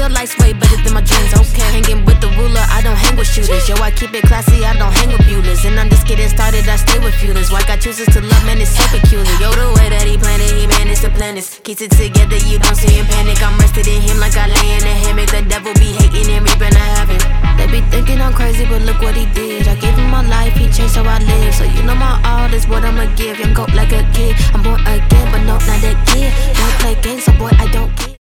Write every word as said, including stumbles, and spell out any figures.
real life's way better than my dreams, okay. Hanging with the ruler, I don't hang with shooters. Yo, I keep it classy, I don't hang with butlers. And I'm just getting started, I stay with feelers. Why God chooses to love, man, it's so peculiar. Yo, the way that he planned it, he managed to plan this. Keeps it together, you don't see him panic. I'm rested in him like I lay in a hammock. The devil be hating and reaping a havoc. They be thinking I'm crazy, but look what he did. I gave him my life, he changed how I live. So you know my all is what I'ma give. Young goat like a kid, I'm born again, but no, not that kid. Don't play games, so boy, I don't care.